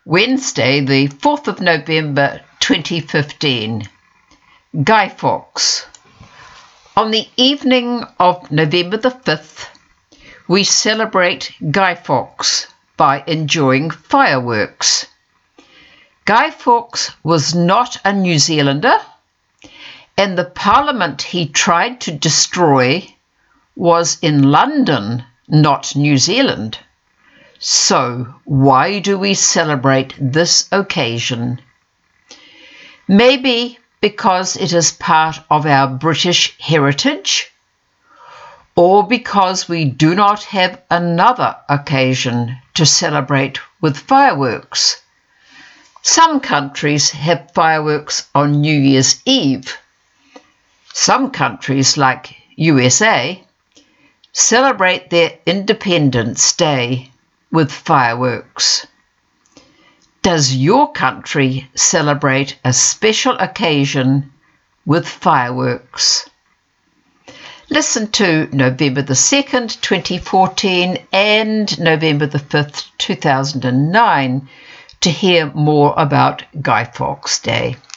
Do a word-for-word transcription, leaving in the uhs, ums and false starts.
Wednesday, the fourth of November twenty fifteen. Guy Fawkes. On the evening of November the fifth, we celebrate Guy Fawkes by enjoying fireworks. Guy Fawkes was not a New Zealander, and the parliament he tried to destroy was in London, not New Zealand. So why do we celebrate this occasion? Maybe because it is part of our British heritage, or because we do not have another occasion to celebrate with fireworks. Some countries have fireworks on New Year's Eve. Some countries, like U S A, celebrate their Independence Day with fireworks. Does your country celebrate a special occasion with fireworks? Listen to November the second, twenty fourteen and November the fifth, two thousand nine to hear more about Guy Fawkes Day.